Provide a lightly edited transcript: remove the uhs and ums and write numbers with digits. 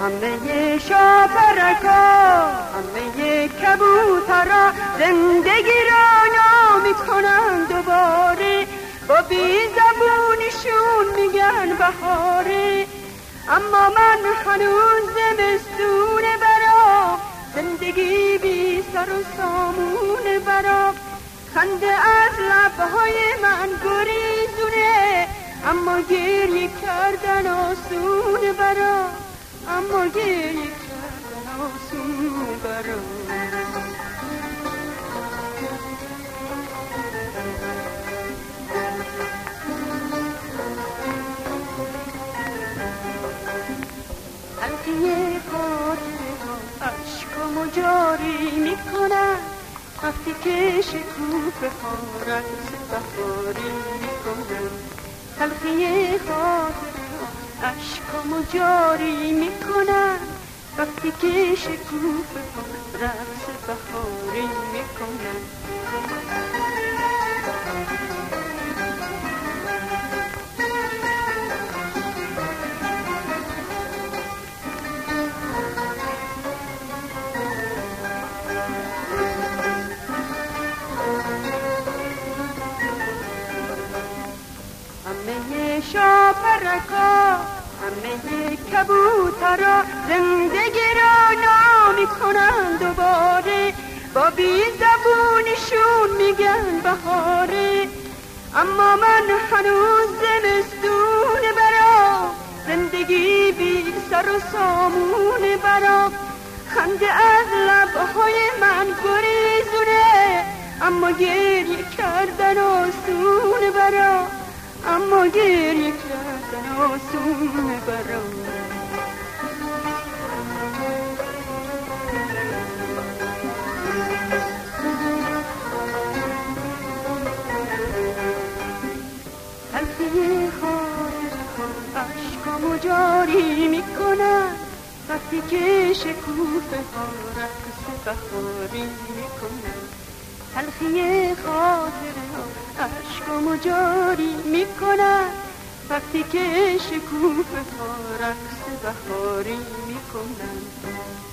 همه شاپرکا همه کبوترا زندگی را نامی کنن دوباره، با بی زبونشون میگن بهاره. اما من هنوز زمستون برام، زندگی بی سر و سامون برام. خنده از لبهای من گریزونه، اما گریه کردن آسون برام، اما گریه کردن آسون برام. تلخی خاطره ها عشقمو جاری میکنن، وقتی که شکوفه ها رقص بهاری میکنن. تلخی خاطره ها عشقمو جاری میکنن، وقتی که شکوفه ها رقص بهاری میکنن. همه شاپرکا همه کبوترا زندگی را نامی کنن دوباره، با بی زبونشون میگن بهاره. اما من هنوز زمستون برام، زندگی بی سر و سامون برام. خنده از لبهای من گریزونه، اما گریه کردن آسون برام، اما گریه کردن آسون برام. تلخی خاطرها عشقامو جاری میکنن، وقتی که شکوفه ها رقص بهاری میکنن. تلخی خاطره ها عشقامو جاری میکنن، وقتی که شکوفه ها رقص بهاری میکنن.